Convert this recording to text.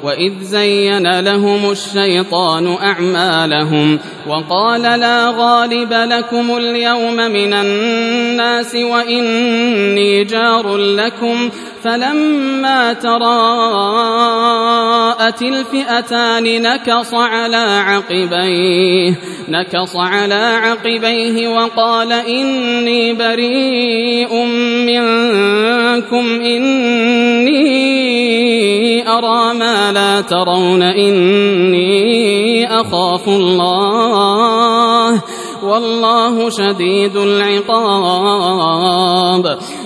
وإذ زين لهم الشيطان أعمالهم وقال لا غالب لكم اليوم من الناس وإني جار لكم فلما تراءت الفئتان نكص على عقبيه وقال إني بريء منكم إني أرى ما لا ترون إني أخاف الله والله شديد العقاب